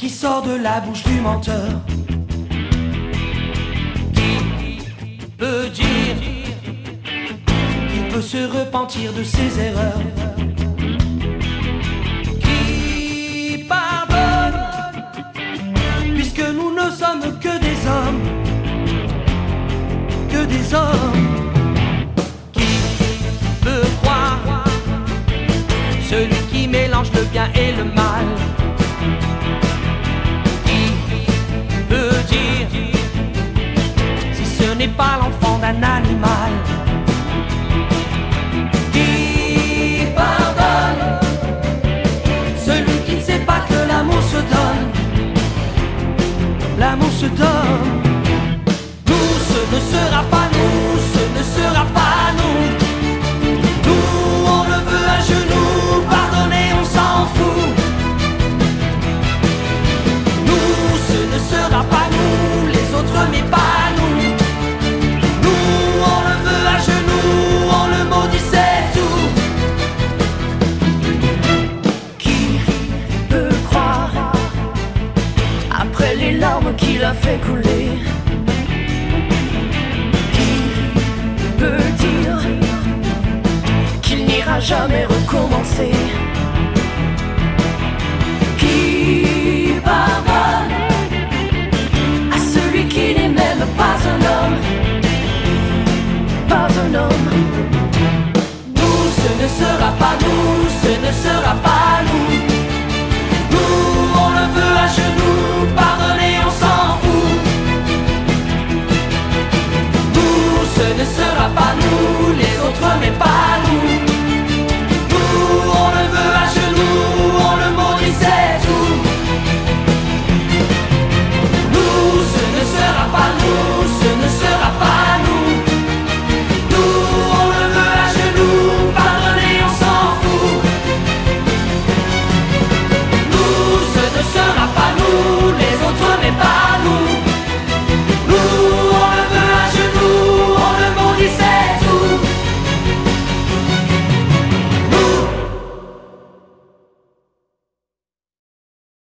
qui sort de la bouche du menteur. Qui peut dire qu'il peut se repentir de ses erreurs? Qui pardonne puisque nous ne sommes que des hommes, que des hommes? Qui peut croire celui qui mélange le bien et le mal? Qui peut dire si ce n'est pas l'enfant d'un animal? Qui pardonne celui qui ne sait pas que l'amour se donne? L'amour se donne. Nous, ce ne sera pas nous, ce ne sera pas nous. Nous, on le veut à genoux, pardonner, on s'en fout. Nous, ce ne sera pas nous, les autres mais pas nous. Nous, on le veut à genoux, on le maudit, c'est tout. Qui peut croire après les larmes qu'il a fait couler? Qui peut dire qu'il n'ira jamais recommencer? Qui pardonne à celui qui n'est même pas un homme? Pas un homme. Nous, ce ne sera pas nous, ce ne sera pas nous. Nous, on le veut à genoux, pardonner, on s'en fout. Nous, ce ne sera pas nous.